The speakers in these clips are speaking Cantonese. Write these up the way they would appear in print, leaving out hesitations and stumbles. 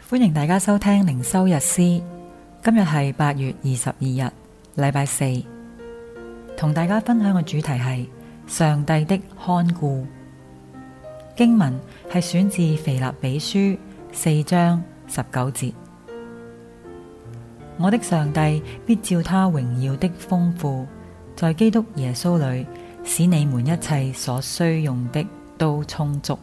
歡迎大家收聽靈修日詩。今日係8月22日，禮拜四。同大家分享嘅主題係上帝的看顧。經文係選自腓立比書4章19節。我的上帝必照他榮耀的豐富，在基督耶穌裏，使你們一切所需用的都充足。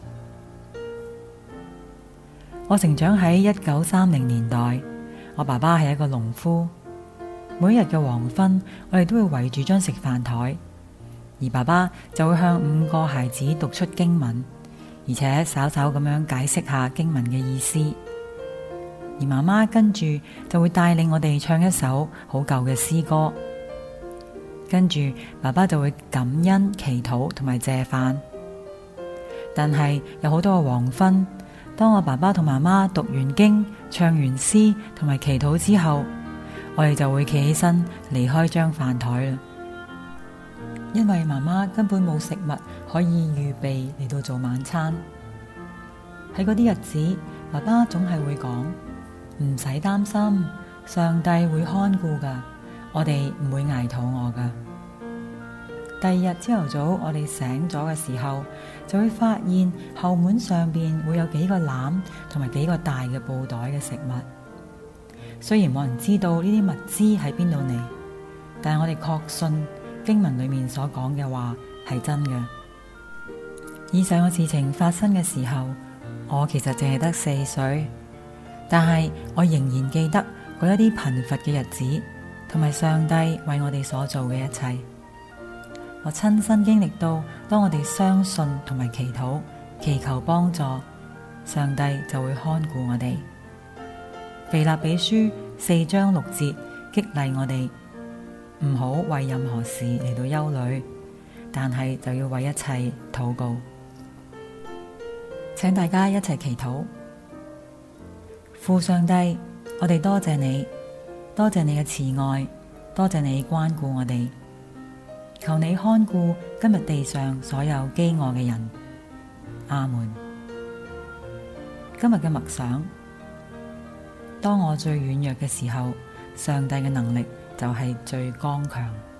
我成長喺1930年代，我爸爸係一個農夫。每日嘅黃昏，我哋都會圍住張食飯台，而爸爸就會向5個孩子讀出經文，而且稍稍咁樣解釋下經文嘅意思。而媽媽跟住就會帶領我哋唱一首好舊嘅詩歌，跟住爸爸就會感恩、祈禱同埋謝飯。但係有好多個黃昏，當我爸爸同媽媽讀完經、唱完詩同埋祈禱之後，我哋就會企起身離開張飯台啦。因為媽媽根本冇食物可以預備嚟到做晚餐。喺嗰啲日子，爸爸總係會講：唔使擔心，上帝會看顧噶，我哋唔會捱肚餓噶。第二日朝頭早，我哋醒咗嘅時候，就會發現後門上邊會有幾個籃同埋幾個大嘅布袋嘅食物。雖然冇人知道呢啲物資喺邊度嚟，但係我哋確信經文裏面所講嘅話係真嘅。以上嘅事情發生嘅時候，我其實淨係得4歲，但係我仍然記得嗰一啲貧乏嘅日子，同埋上帝為我哋所做嘅一切。我親身經歷到，當我哋相信同埋祈禱，祈求幫助，上帝就會看顧我哋。腓立比書4章6節激勵我哋唔好為任何事嚟到憂慮，但係就要為一切禱告。請大家一齊祈禱。父上帝，我哋多謝你，多謝你嘅慈愛，多謝你關顧我哋。求你看顧今日地上所有飢餓嘅人。阿們。今日嘅默想：當我最軟弱嘅時候，上帝嘅能力就係最剛強。